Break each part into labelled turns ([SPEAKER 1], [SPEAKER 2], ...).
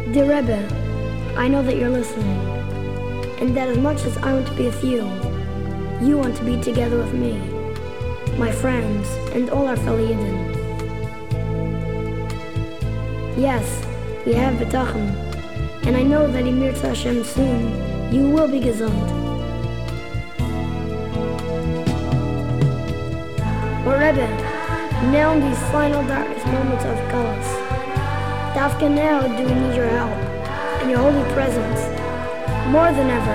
[SPEAKER 1] Dear Rebbe, I know that you're listening, and that as much as I want to be with you, you want to be together with me, my friends, and all our fellow Yidden. Yes, we have B'tachon, and I know that in Mirza Hashem soon, you will be gesund. But Rebbe, now in these final darkest moments of Galus, Dafka now do we need your help and your holy presence more than ever.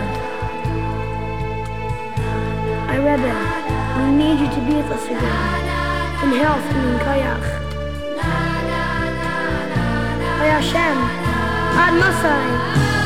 [SPEAKER 1] I Rebbe, we need you to be with us again, in health and in koyach. Ay Hashem, Ad Masai.